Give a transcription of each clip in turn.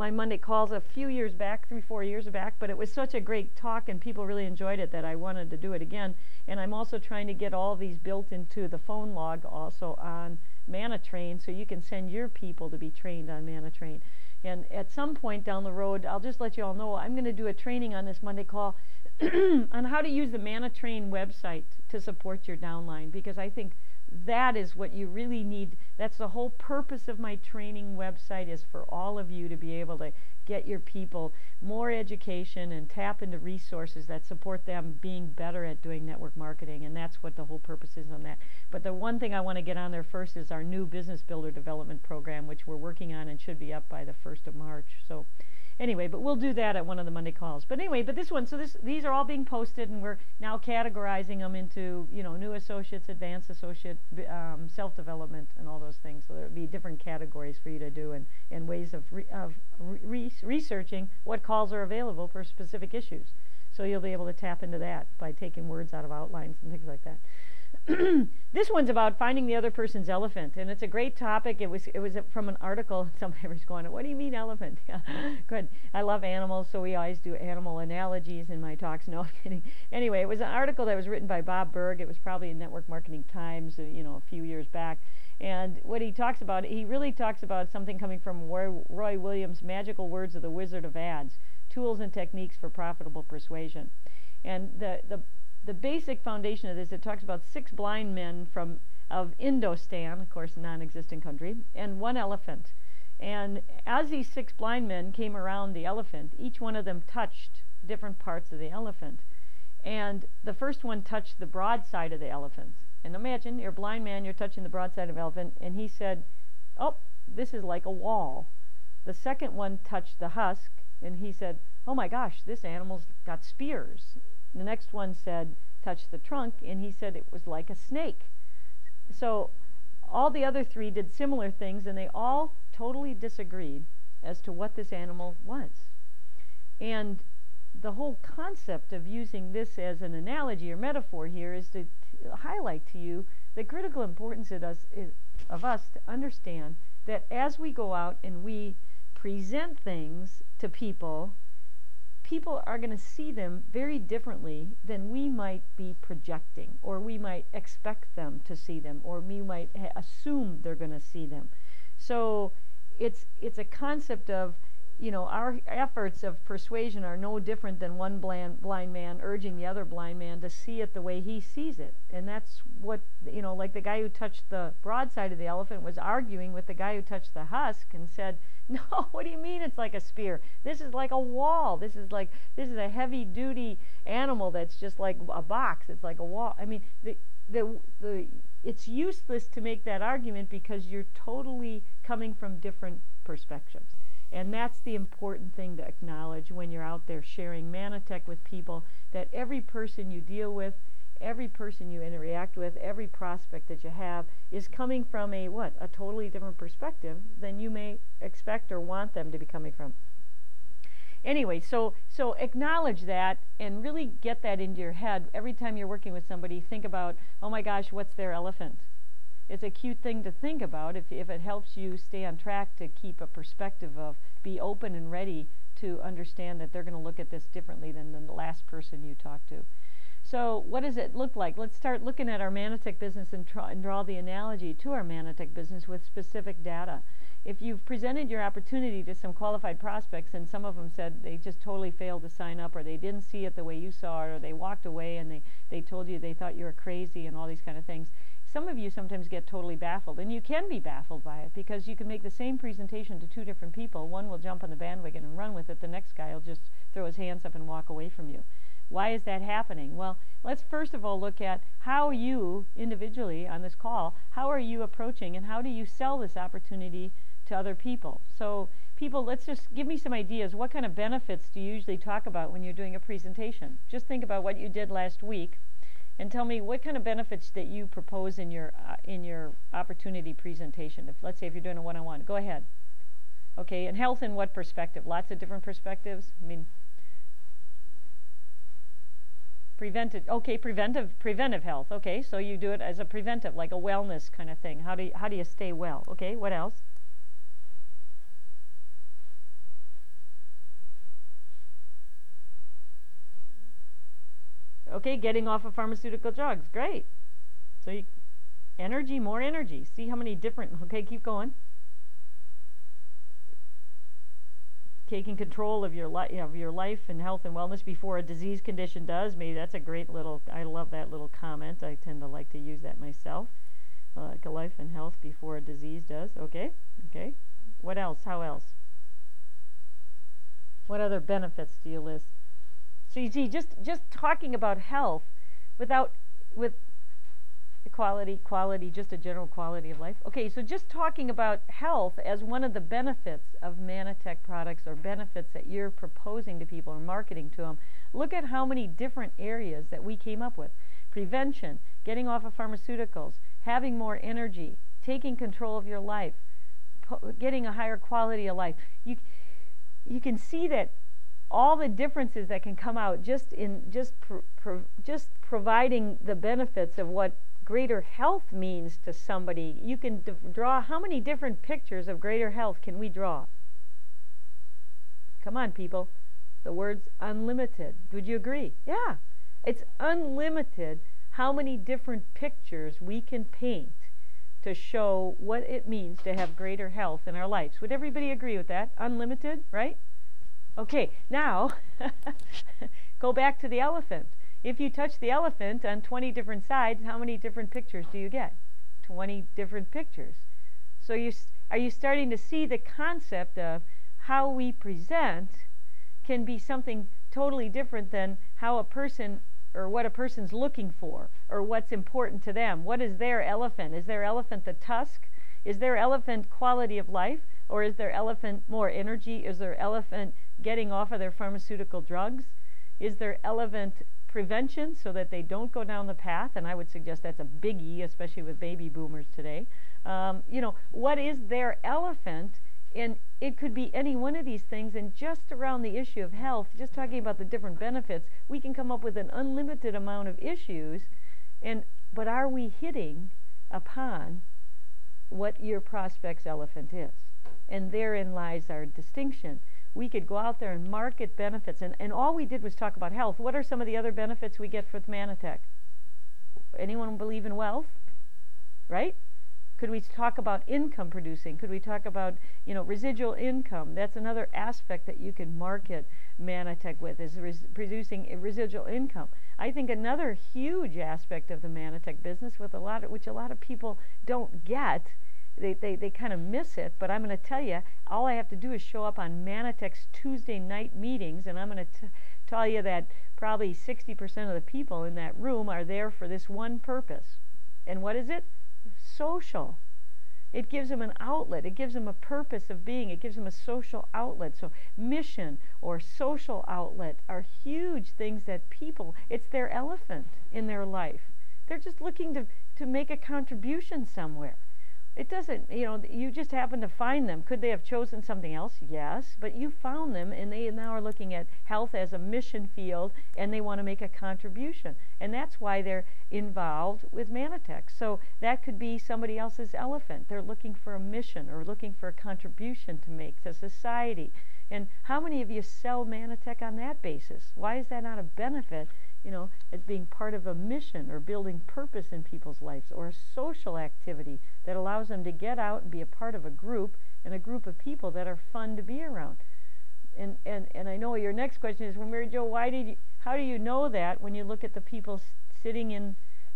my Monday calls a few years back, 3-4 years back, but it was such a great talk and people really enjoyed it that I wanted to do it again. And I'm also trying to get all these built into the phone log also on ManaTrain, so you can send your people to be trained on ManaTrain. And at some point down the road, I'll just let you all know, I'm going to do a training on this Monday call on how to use the ManaTrain website to support your downline, because I think that is what you really need. That's the whole purpose of my training website, is for all of you to be able to get your people more education and tap into resources that support them being better at doing network marketing. And that's what the whole purpose is on that. But the one thing I want to get on there first is our new Business Builder Development Program, which we're working on and should be up by the 1st of March. So anyway, but we'll do that at one of the Monday calls. But anyway, but this one, so these are all being posted, and we're now categorizing them into, new associates, advanced associate, self-development, and all those things. So there will be different categories for you to do, and ways of researching what calls are available for specific issues. So you'll be able to tap into that by taking words out of outlines and things like that. This one's about finding the other person's elephant, and it's a great topic. It was from an article. Somebody was going, "What do you mean elephant?" Yeah, good. I love animals, so we always do animal analogies in my talks. No, I'm kidding. Anyway, it was an article that was written by Bob Berg. It was probably in Network Marketing Times, a few years back. And what he talks about, he really talks about something coming from Roy Williams' Magical Words of the Wizard of Ads: Tools and Techniques for Profitable Persuasion. And the basic foundation of this, it talks about 6 blind men of Indostan, of course, non-existent country, and 1 elephant. And as these 6 blind men came around the elephant, each one of them touched different parts of the elephant. And the first one touched the broad side of the elephant. And imagine, you're a blind man, you're touching the broad side of the elephant, and he said, "Oh, this is like a wall." The second one touched the husk, and he said, "Oh my gosh, this animal's got spears." The next one touched the trunk, and he said it was like a snake. So all the other 3 did similar things, and they all totally disagreed as to what this animal was. And the whole concept of using this as an analogy or metaphor here is to highlight to you the critical importance of us to understand that as we go out and we present things to people are going to see them very differently than we might be projecting, or we might expect them to see them, or we might assume they're going to see them. So it's a concept of, our efforts of persuasion are no different than one blind man urging the other blind man to see it the way he sees it. And that's what, like the guy who touched the broad side of the elephant was arguing with the guy who touched the husk and said, "No, what do you mean it's like a spear? This is like a wall. This is a heavy-duty animal that's just like a box. It's like a wall." I mean, it's useless to make that argument because you're totally coming from different perspectives. And that's the important thing to acknowledge when you're out there sharing Manatech with people, that every person you deal with, every person you interact with, every prospect that you have is coming from a totally different perspective than you may expect or want them to be coming from. Anyway, so acknowledge that and really get that into your head. Every time you're working with somebody, think about, oh my gosh, what's their elephant? It's a cute thing to think about if it helps you stay on track to keep a perspective of be open and ready to understand that they're going to look at this differently than the last person you talked to. So what does it look like? Let's start looking at our Manatech business and draw the analogy to our Manatech business with specific data. If you've presented your opportunity to some qualified prospects and some of them said they just totally failed to sign up, or they didn't see it the way you saw it, or they walked away and they told you they thought you were crazy and all these kind of things, some of you sometimes get totally baffled, and you can be baffled by it because you can make the same presentation to 2 different people. One will jump on the bandwagon and run with it. The next guy will just throw his hands up and walk away from you. Why is that happening? Well, let's first of all look at how you individually on this call, how are you approaching and how do you sell this opportunity to other people? So people, let's just give me some ideas. What kind of benefits do you usually talk about when you're doing a presentation? Just think about what you did last week and tell me what kind of benefits that you propose in your opportunity presentation. Let's say if you're doing a one-on-one, go ahead. Okay, and health in what perspective? Lots of different perspectives. I mean, preventive health. Okay, so you do it as a preventive, like a wellness kind of thing. How do you stay well? Okay, what else? Okay, getting off of pharmaceutical drugs. Great. So energy, more energy. See how many different, okay, keep going. Taking control of your life and health and wellness before a disease condition does. Maybe that's a great little, I love that little comment. I tend to like to use that myself. Like a life and health before a disease does. Okay. What else? How else? What other benefits do you list? So you see, just talking about health with quality, just a general quality of life. Okay, so just talking about health as one of the benefits of Manatech products, or benefits that you're proposing to people or marketing to them, look at how many different areas that we came up with. Prevention, getting off of pharmaceuticals, having more energy, taking control of your life, getting a higher quality of life. You can see that all the differences that can come out just providing the benefits of what greater health means to somebody. You can draw, how many different pictures of greater health can we draw? Come on, people. The word's unlimited. Would you agree? Yeah. It's unlimited how many different pictures we can paint to show what it means to have greater health in our lives. Would everybody agree with that? Unlimited, right? Okay, now go back to the elephant. If you touch the elephant on 20 different sides, how many different pictures do you get? 20 different pictures. So are you starting to see the concept of how we present can be something totally different than how a person, or what a person's looking for, or what's important to them? What is their elephant? Is their elephant the tusk? Is their elephant quality of life? Or is their elephant more energy? Is their elephant getting off of their pharmaceutical drugs? Is their elephant prevention so that they don't go down the path? And I would suggest that's a biggie, especially with baby boomers today. What is their elephant? And it could be any one of these things. And just around the issue of health, just talking about the different benefits, we can come up with an unlimited amount of issues. But are we hitting upon what your prospect's elephant is? And therein lies our distinction. We could go out there and market benefits, and all we did was talk about health. What are some of the other benefits we get with Manatech? Anyone believe in wealth? Right? Could we talk about income producing? Could we talk about, residual income? That's another aspect that you can market Manatech with, is producing a residual income. I think another huge aspect of the Manatech business, which a lot of people don't get, they kind of miss it, but I'm going to tell you, all I have to do is show up on Manatech's Tuesday night meetings, and I'm going to tell you that probably 60% of the people in that room are there for this one purpose. And what is it? Social. It gives them an outlet. It gives them a purpose of being. It gives them a social outlet. So mission or social outlet are huge things that people, it's their elephant in their life. They're just looking to make a contribution somewhere. It doesn't, you just happen to find them. Could they have chosen something else? Yes, but you found them, and they now are looking at health as a mission field, and they want to make a contribution. And that's why they're involved with Manatech. So that could be somebody else's elephant. They're looking for a mission or looking for a contribution to make to society. And how many of you sell Manatech on that basis? Why is that not a benefit? As being part of a mission or building purpose in people's lives, or a social activity that allows them to get out and be a part of a group, and a group of people that are fun to be around. And I know your next question is, well, Mary Jo, how do you know that when you look at the people sitting in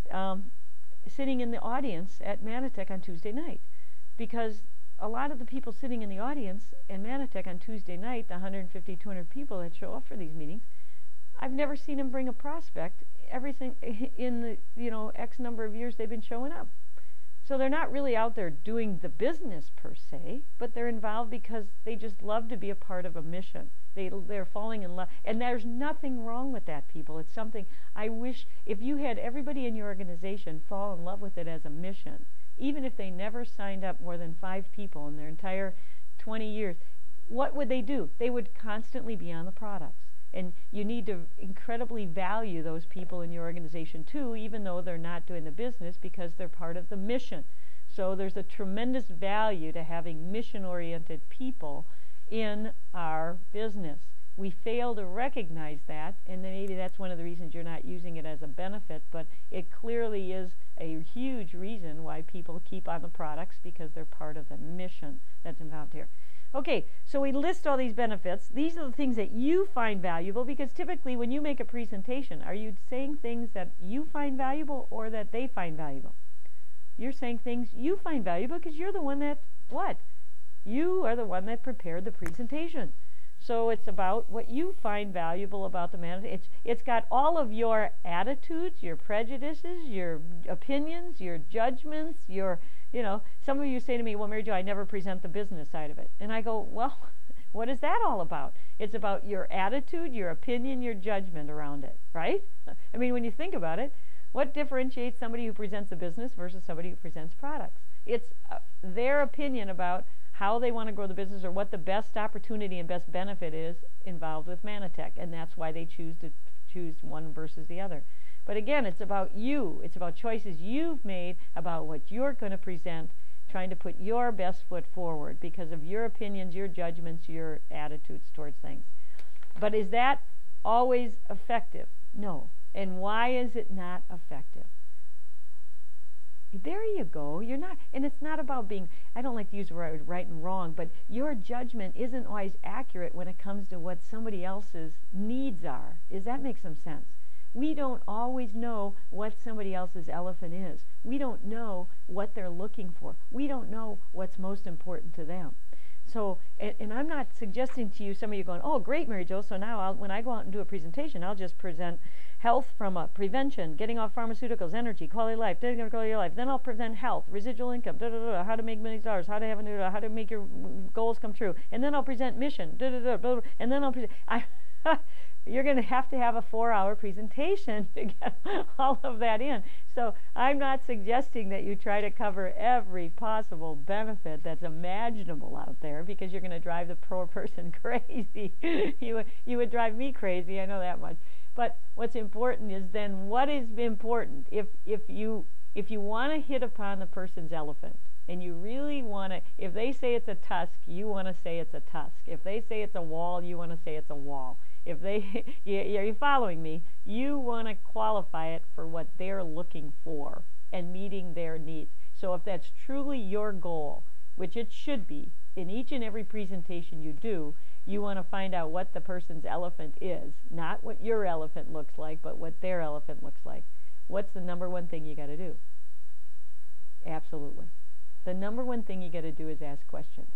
the audience at Manatech on Tuesday night? Because a lot of the people sitting in the audience at Manatech on Tuesday night, the 150, 200 people that show up for these meetings, I've never seen them bring a prospect everything in the X number of years they've been showing up. So they're not really out there doing the business per se, but they're involved because they just love to be a part of a mission. They're falling in love, and there's nothing wrong with that, people. It's something I wish, if you had everybody in your organization fall in love with it as a mission, even if they never signed up more than 5 people in their entire 20 years, what would they do? They would constantly be on the products. And you need to incredibly value those people in your organization too, even though they're not doing the business, because they're part of the mission. So there's a tremendous value to having mission-oriented people in our business. we fail to recognize that, and then maybe that's one of the reasons you're not using it as a benefit, but it clearly is a huge reason why people keep on the products, because they're part of the mission that's involved here. Okay, so we list all these benefits. These are the things that you find valuable, because typically when you make a presentation, are you saying things that you find valuable or that they find valuable? You're saying things you find valuable because you're the one that, what? You are the one that prepared the presentation. So it's about what you find valuable about the management. It's got all of your attitudes, your prejudices, your opinions, your judgments, your, some of you say to me, well, Mary Jo, I never present the business side of it. And I go, well, what is that all about? It's about your attitude, your opinion, your judgment around it, right? I mean, when you think about it, what differentiates somebody who presents a business versus somebody who presents products? It's their opinion about how they want to grow the business, or what the best opportunity and best benefit is involved with Manatech, and that's why they choose one versus the other. But again, it's about you. It's about choices you've made about what you're going to present, trying to put your best foot forward because of your opinions, your judgments, your attitudes towards things. But is that always effective? No. And why is it not effective? There you go. You're not, and it's not about being, I don't like to use the word right and wrong, but your judgment isn't always accurate when it comes to what somebody else's needs are. Does that make some sense? We don't always know what somebody else's elephant is. We don't know what they're looking for. We don't know what's most important to them. So, and I'm not suggesting to you, some of you going, oh, great, Mary Jo, so now when I go out and do a presentation, I'll just present health from prevention, getting off pharmaceuticals, energy, quality of life, quality of life. Then I'll present health, residual income, how to make millions of dollars, how to make your goals come true. And then I'll present mission, and then I'll present. You're going to have a 4-hour presentation to get all of that in. So I'm not suggesting that you try to cover every possible benefit that's imaginable out there, because you're going to drive the poor person crazy. You would drive me crazy, I know that much. But what's important is then what is important. If you want to hit upon the person's elephant, and you really want to, if they say it's a tusk, you want to say it's a tusk. If they say it's a wall, you want to say it's a wall. If they, you're following me, you want to qualify it for what they're looking for and meeting their needs. So if that's truly your goal, which it should be, in each and every presentation you do, you want to find out what the person's elephant is, not what your elephant looks like, but what their elephant looks like. What's the number one thing you got to do? Absolutely. The number one thing you got to do is ask questions.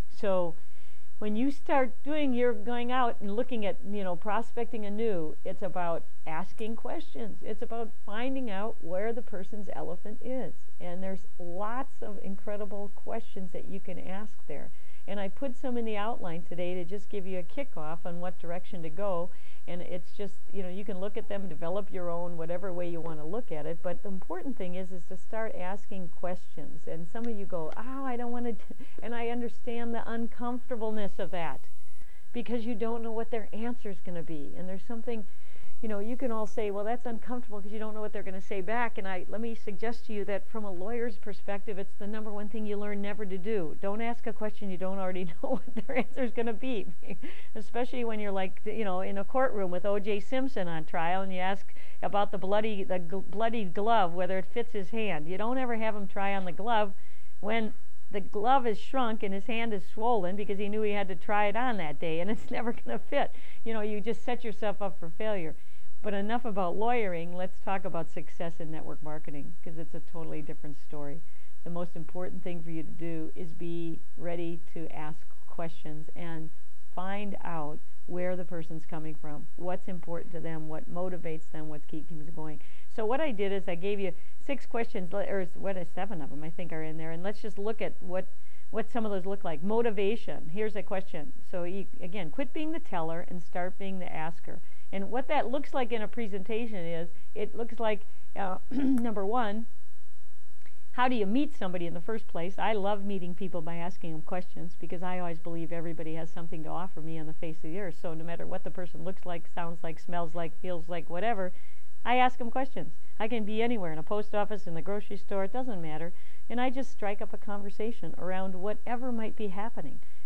So when you start you're going out and looking at, prospecting anew, it's about asking questions. It's about finding out where the person's elephant is. And there's lots of incredible questions that you can ask there. And I put some in the outline today to just give you a kickoff on what direction to go. And it's just, you can look at them, develop your own, whatever way you want to look at it. But the important thing is to start asking questions. And some of you go, oh, I don't want to, and I understand the uncomfortableness of that, because you don't know what their answer is going to be. And there's something, you can all say, well, that's uncomfortable because you don't know what they're going to say back. And let me suggest to you that from a lawyer's perspective, it's the number one thing you learn never to do. Don't ask a question you don't already know what their answer is going to be, especially when you're like, in a courtroom with O.J. Simpson on trial, and you ask about the bloody glove, whether it fits his hand. You don't ever have him try on the glove when the glove is shrunk and his hand is swollen because he knew he had to try it on that day, and it's never going to fit. You just set yourself up for failure. But enough about lawyering. Let's talk about success in network marketing, because it's a totally different story. The most important thing for you to do is be ready to ask questions and find out where the person's coming from, what's important to them, what motivates them, what's keeping them going. So what I did is I gave you 6 questions, or 7 of them I think are in there, and let's just look at what some of those look like. Motivation. Here's a question. So again, quit being the teller and start being the asker. And what that looks like in a presentation is, it looks like, number one, how do you meet somebody in the first place? I love meeting people by asking them questions, because I always believe everybody has something to offer me on the face of the earth. So no matter what the person looks like, sounds like, smells like, feels like, whatever, I ask them questions. I can be anywhere, in a post office, in the grocery store, it doesn't matter. And I just strike up a conversation around whatever might be happening.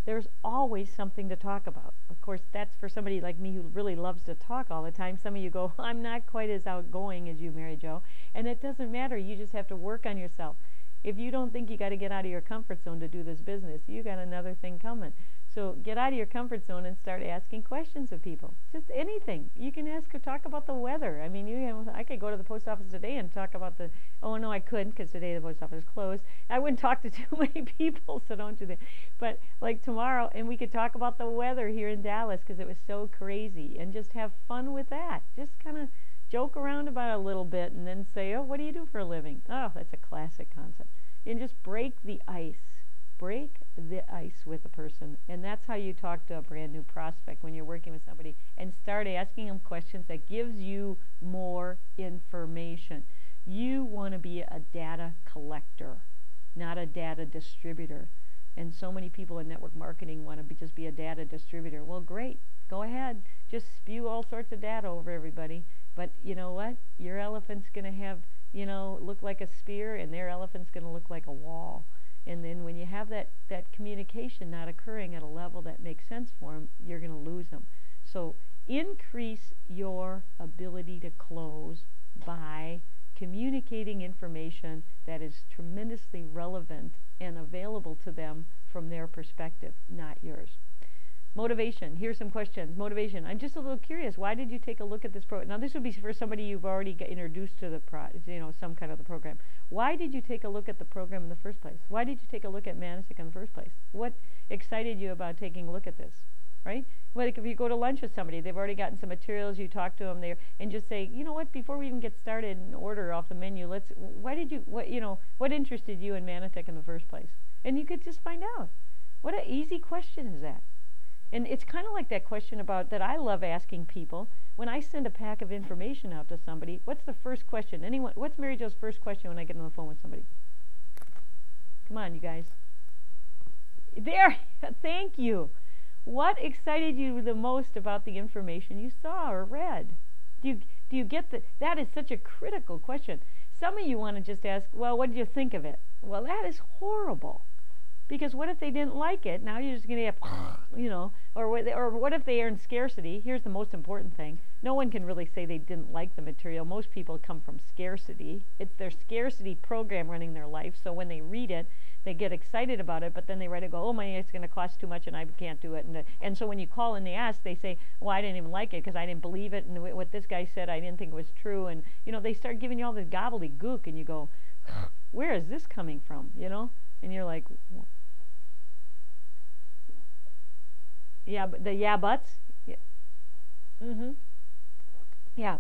There's always something to talk about. Of course, that's for somebody like me who really loves to talk all the time. Some of you go, I'm not quite as outgoing as you, Mary Jo. And it doesn't matter. You just have to work on yourself. If you don't think you got to get out of your comfort zone to do this business, you got another thing coming. So get out of your comfort zone and start asking questions of people. Just anything. You can ask or talk about the weather. I mean, I could go to the post office today and talk about the, oh no, I couldn't because today the post office is closed. I wouldn't talk to too many people, so don't do that. But like tomorrow, and we could talk about the weather here in Dallas because it was so crazy, and just have fun with that. Just kind of joke around about it a little bit and then say, oh, what do you do for a living? Oh, that's a classic concept. And just break the ice. Break the ice with a person. And that's how you talk to a brand new prospect when you're working with somebody, and start asking them questions that gives you more information. You want to be a data collector, not a data distributor. And so many people in network marketing want to just be a data distributor. Well, great. Go ahead. Just spew all sorts of data over everybody. But you know what? Your elephant's going to have, look like a spear, and their elephant's going to look like a wall. And then when you have that communication not occurring at a level that makes sense for them, you're going to lose them. So increase your ability to close by communicating information that is tremendously relevant and available to them from their perspective, not yours. Motivation. Here's some questions. Motivation. I'm just a little curious. Why did you take a look at this program? Now, this would be for somebody you've already got introduced to the some kind of the program. Why did you take a look at the program in the first place? Why did you take a look at Manatic in the first place? What excited you about taking a look at this? Right? Like if you go to lunch with somebody, they've already gotten some materials, you talk to them there, and just say, you know what? Before we even get started and order off the menu, what interested you in Manatic in the first place? And you could just find out. What an easy question is that? And it's kind of like that question about that I love asking people. When I send a pack of information out to somebody, what's the first question? What's Mary Jo's first question when I get on the phone with somebody? Come on, you guys. There, thank you. What excited you the most about the information you saw or read? Do you get that? That is such a critical question. Some of you want to just ask, well, what did you think of it? Well, that is horrible. Because what if they didn't like it? Now you're just going to have, or what if they are in scarcity? Here's the most important thing. No one can really say they didn't like the material. Most people come from scarcity. It's their scarcity program running their life. So when they read it, they get excited about it, but then they write it, go, oh, it's going to cost too much and I can't do it. And so when you call and they ask, they say, well, I didn't even like it because I didn't believe it. And what this guy said, I didn't think it was true. And, they start giving you all this gobbledygook and you go, where is this coming from? And you're like, yeah, but the yeah buts. Yeah. Yeah.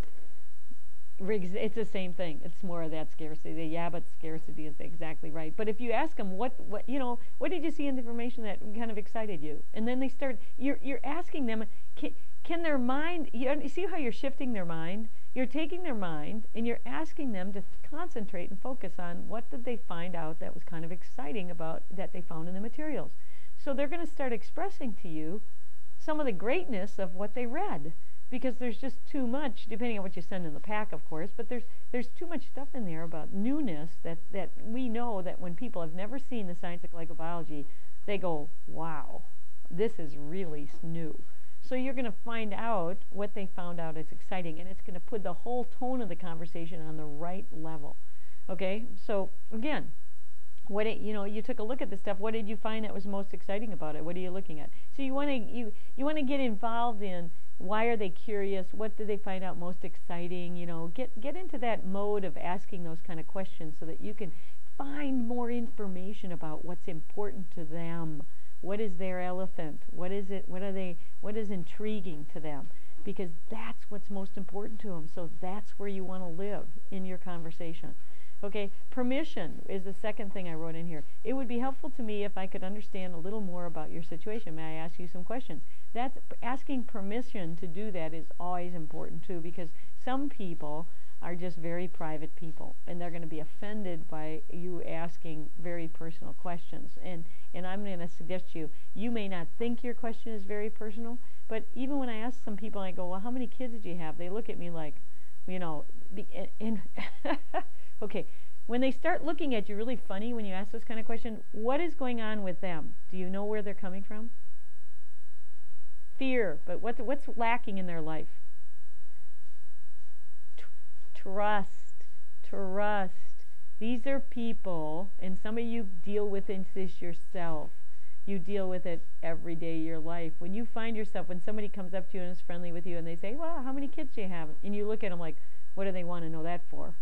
It's the same thing. It's more of that scarcity. The yeah but scarcity is exactly right. But if you ask them what did you see in the information that kind of excited you, and then they start, you're asking them, can their mind? You see how you're shifting their mind? You're taking their mind and you're asking them to concentrate and focus on what did they find out that was kind of exciting about that they found in the materials. So they're going to start expressing to you some of the greatness of what they read, because there's just too much, depending on what you send in the pack, of course, but there's too much stuff in there about newness that we know that when people have never seen the science of glycobiology, they go, wow, this is really new. So you're going to find out what they found out is exciting, and it's going to put the whole tone of the conversation on the right level. Okay, so again, you took a look at this stuff. What did you find that was most exciting about it? What are you looking at? So you want to get involved in why are they curious? What did they find out most exciting? Get into that mode of asking those kind of questions so that you can find more information about what's important to them. What is their elephant? What is it? What is intriguing to them? Because that's what's most important to them. So that's where you want to live in your conversation. Okay, permission is the second thing I wrote in here. It would be helpful to me if I could understand a little more about your situation. May I ask you some questions? That's asking permission to do that is always important too, because some people are just very private people, and they're going to be offended by you asking very personal questions. And I'm going to suggest to you, you may not think your question is very personal, but even when I ask some people, I go, well, how many kids did you have? They look at me like, okay, when they start looking at you really funny when you ask this kind of question, what is going on with them? Do you know where they're coming from? Fear, but what's lacking in their life? Trust. These are people, and some of you deal with this yourself. You deal with it every day of your life. When you find yourself, when somebody comes up to you and is friendly with you and they say, well, how many kids do you have? And you look at them like, what do they want to know that for?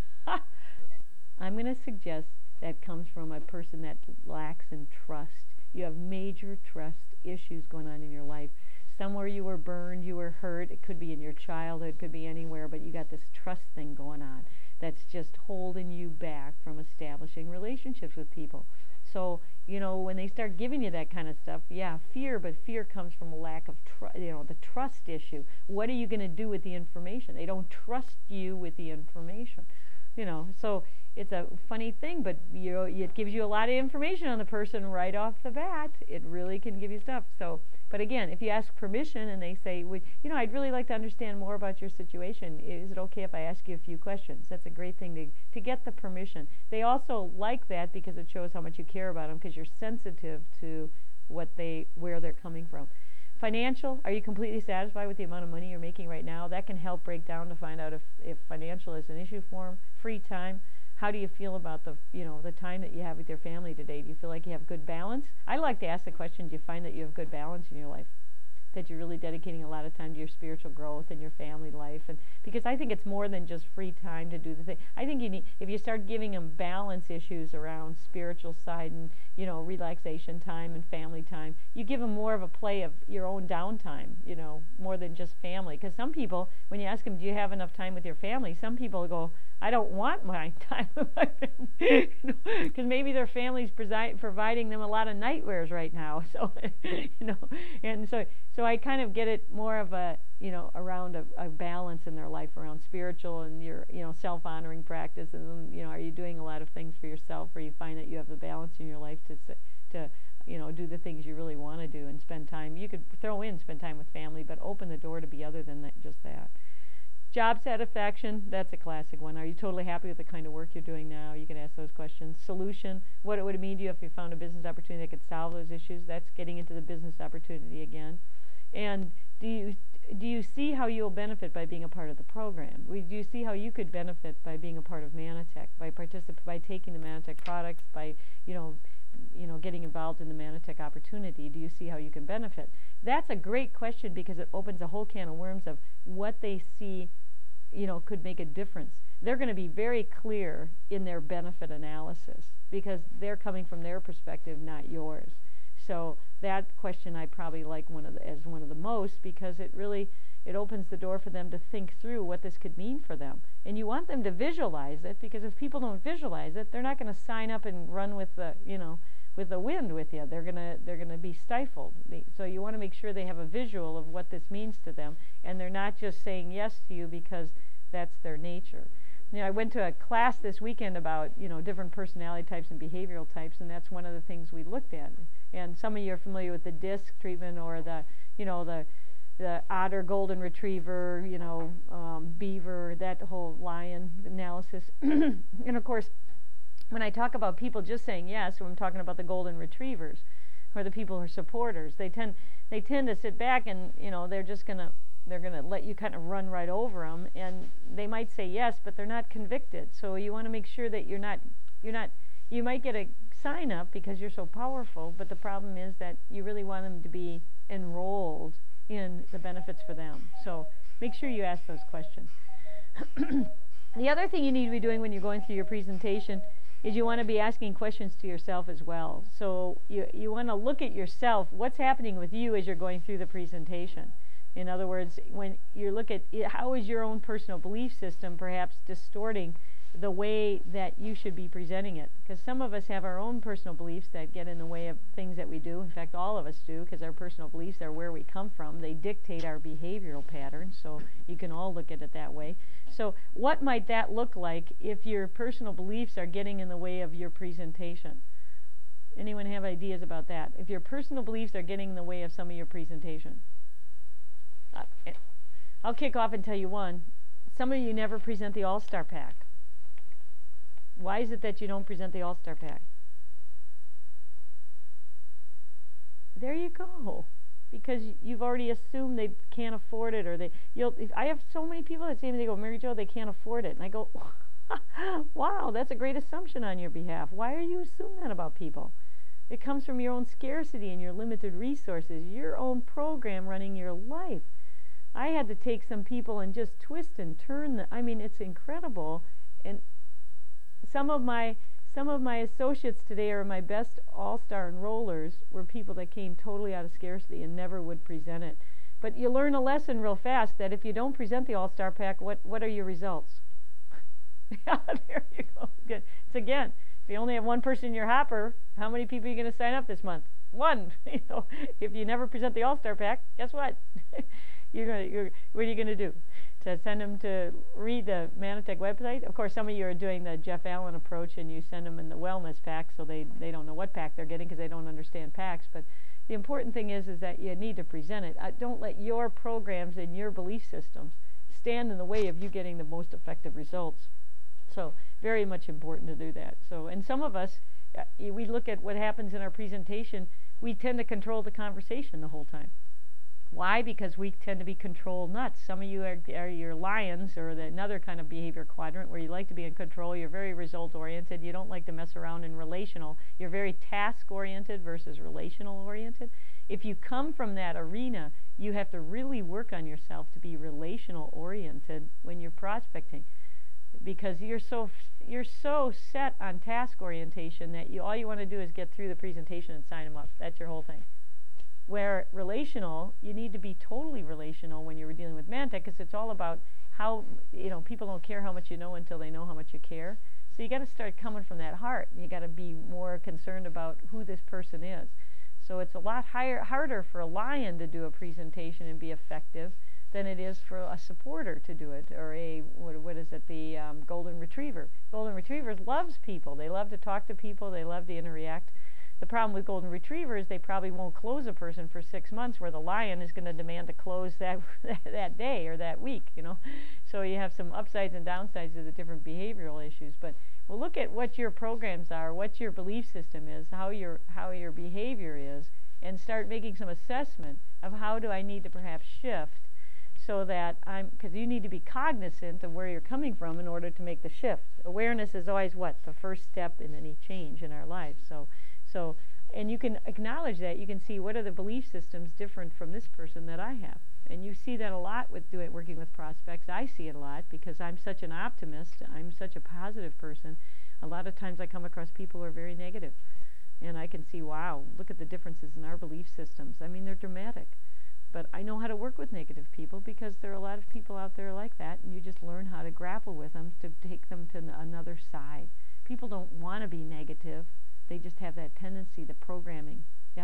I'm going to suggest that comes from a person that lacks in trust. You have major trust issues going on in your life. Somewhere you were burned, you were hurt. It could be in your childhood, could be anywhere, but you got this trust thing going on that's just holding you back from establishing relationships with people. So, when they start giving you that kind of stuff, yeah, fear, but fear comes from a lack of trust, the trust issue. What are you going to do with the information? They don't trust you with the information. So it's a funny thing, but it gives you a lot of information on the person right off the bat. It really can give you stuff. So, but again, if you ask permission and they say, I'd really like to understand more about your situation. Is it okay if I ask you a few questions? That's a great thing to get the permission. They also like that because it shows how much you care about them, because you're sensitive to where they're coming from. Financial, are you completely satisfied with the amount of money you're making right now? That can help break down to find out if financial is an issue for them. Free time, how do you feel about the time that you have with your family today? Do you feel like you have good balance? I like to ask the question, do you find that you have good balance in your life? That you're really dedicating a lot of time to your spiritual growth and your family life? And because I think it's more than just free time to do the thing. I think if you start giving them balance issues around spiritual side and relaxation time and family time, you give them more of a play of your own downtime, more than just family. Because some people, when you ask them, do you have enough time with your family? Some people go, I don't want my time with my family, because maybe their family's providing them a lot of nightmares right now. So, and so I kind of get it more of a, around a balance in their life around spiritual and your, self-honoring practice. And, are you doing a lot of things for yourself, or you find that you have the balance in your life to do the things you really want to do and spend time. You could throw in spend time with family, but open the door to be other than that, just that. Job satisfaction, that's a classic one. Are you totally happy with the kind of work you're doing now? You can ask those questions. Solution, what would it mean to you if you found a business opportunity that could solve those issues? That's getting into the business opportunity again. And do you see how you'll benefit by being a part of the program? Do you see how you could benefit by being a part of Manatech, by taking the Manatech products, by getting involved in the Manatech opportunity? Do you see how you can benefit? That's a great question, because it opens a whole can of worms of what they see, could make a difference. They're going to be very clear in their benefit analysis, because they're coming from their perspective, not yours. So that question I probably like as one of the most, because it opens the door for them to think through what this could mean for them. And you want them to visualize it, because if people don't visualize it, they're not going to sign up and run with the wind with you. They're gonna be stifled. So you want to make sure they have a visual of what this means to them, and they're not just saying yes to you because that's their nature. I went to a class this weekend about different personality types and behavioral types, and that's one of the things we looked at. And some of you are familiar with the DISC treatment, or the otter, golden retriever, beaver, that whole lion analysis. And of course, when I talk about people just saying yes, when I'm talking about the golden retrievers, or the people who are supporters, they tend to sit back and they're gonna let you kind of run right over them, and they might say yes, but they're not convicted. So you want to make sure that you're not. You might get a sign up because you're so powerful, but the problem is that you really want them to be enrolled in the benefits for them. So make sure you ask those questions. The other thing you need to be doing when you're going through your presentation is you want to be asking questions to yourself as well. So you want to look at yourself, what's happening with you as you're going through the presentation. In other words, when you look at how is your own personal belief system perhaps distorting the way that you should be presenting it. Because some of us have our own personal beliefs that get in the way of things that we do. In fact, all of us do, because our personal beliefs are where we come from. They dictate our behavioral patterns, so you can all look at it that way. So what might that look like if your personal beliefs are getting in the way of your presentation? Anyone have ideas about that? If your personal beliefs are getting in the way of some of your presentation? I'll kick off and tell you one. Some of you never present the All-Star Pack. Why is it that you don't present the All-Star Pack? There you go. Because you've already assumed they can't afford it, or I have so many people that say to me, they go, Mary Jo, they can't afford it. And I go, wow, that's a great assumption on your behalf. Why are you assuming that about people? It comes from your own scarcity and your limited resources, your own program running your life. I had to take some people and just twist and turn it's incredible. And some of my associates today are my best all-star enrollers were people that came totally out of scarcity and never would present it. But you learn a lesson real fast that if you don't present the All-Star Pack, what are your results? Yeah, there you go. Good. It's again, if you only have one person in your hopper, how many people are you going to sign up this month? One. If you never present the All-Star Pack, guess what? What are you going to do? To send them to read the Mannatech website? Of course, some of you are doing the Jeff Allen approach, and you send them in the wellness pack, so they don't know what pack they're getting because they don't understand packs. But the important thing is that you need to present it. Don't let your programs and your belief systems stand in the way of you getting the most effective results. So very much important to do that. So, and some of us, we look at what happens in our presentation, we tend to control the conversation the whole time. Why? Because we tend to be control nuts. Some of you are your lions, or another kind of behavior quadrant where you like to be in control. You're very result-oriented. You don't like to mess around in relational. You're very task-oriented versus relational-oriented. If you come from that arena, you have to really work on yourself to be relational-oriented when you're prospecting, because you're so set on task orientation that all you want to do is get through the presentation and sign them up. That's your whole thing. Where relational, you need to be totally relational when you're dealing with Mannatech, because it's all about how, people don't care how much you know until they know how much you care. So you got to start coming from that heart. You got to be more concerned about who this person is. So it's a lot harder for a lion to do a presentation and be effective than it is for a supporter to do it, or the golden retriever. Golden retrievers loves people. They love to talk to people. They love to interact. The problem with golden retrievers, they probably won't close a person for 6 months, where the lion is going to demand to close that day or that week, So you have some upsides and downsides of the different behavioral issues. But we'll look at what your programs are, what your belief system is, how your behavior is, and start making some assessment of how do I need to perhaps shift, so that because you need to be cognizant of where you're coming from in order to make the shift. Awareness is always the first step in any change in our lives. So, and you can acknowledge that. You can see what are the belief systems different from this person that I have. And you see that a lot with working with prospects. I see it a lot because I'm such an optimist. I'm such a positive person. A lot of times I come across people who are very negative. And I can see, wow, look at the differences in our belief systems. They're dramatic. But I know how to work with negative people because there are a lot of people out there like that. And you just learn how to grapple with them to take them to another side. People don't want to be negative. They just have that tendency, the programming. Yeah.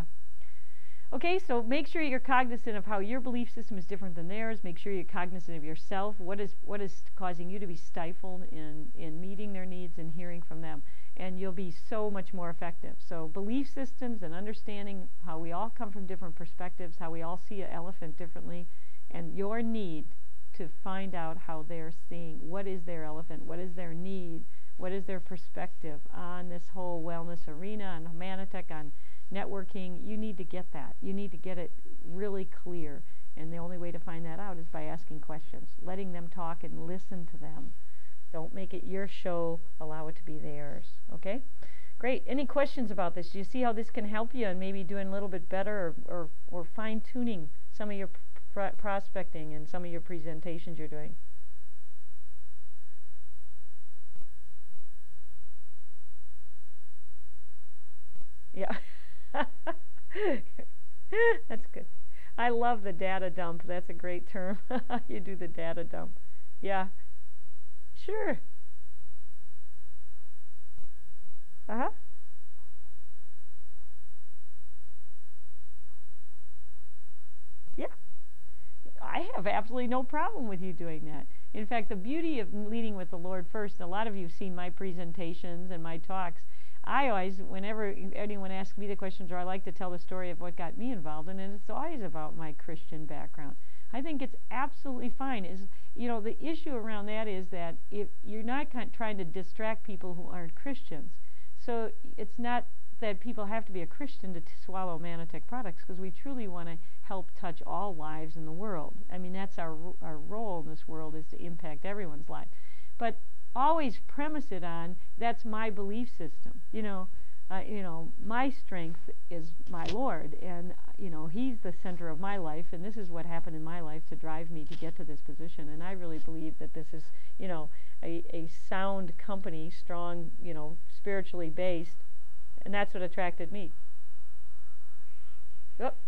Okay, so make sure you're cognizant of how your belief system is different than theirs. Make sure you're cognizant of yourself. What is causing you to be stifled in meeting their needs and hearing from them? And you'll be so much more effective. So belief systems and understanding how we all come from different perspectives, how we all see an elephant differently, and your need to find out how they're seeing, what is their elephant, what is their need, what is their perspective on this whole wellness arena, on Mannatech, on networking. You need to get that. You need to get it really clear. And the only way to find that out is by asking questions, letting them talk and listen to them. Don't make it your show. Allow it to be theirs. Okay? Great. Any questions about this? Do you see how this can help you and maybe doing a little bit better, or fine-tuning some of your prospecting and some of your presentations you're doing? Yeah. That's good. I love the data dump. That's a great term. You do the data dump. Yeah. Sure. Uh-huh. Yeah. I have absolutely no problem with you doing that. In fact, the beauty of leading with the Lord first, a lot of you have seen my presentations and my talks. I always, whenever anyone asks me the questions, or I like to tell the story of what got me involved in it, it's always about my Christian background. I think it's absolutely fine. The issue around that is that if you're not trying to distract people who aren't Christians, so it's not that people have to be a Christian to swallow Mannatech products, because we truly want to help touch all lives in the world. I mean, that's our role in this world, is to impact everyone's life. But always premise it on, that's my belief system. My strength is my Lord, and He's the center of my life, and this is what happened in my life to drive me to get to this position. And I really believe that this is, a sound company, strong, spiritually based, and that's what attracted me. Yep.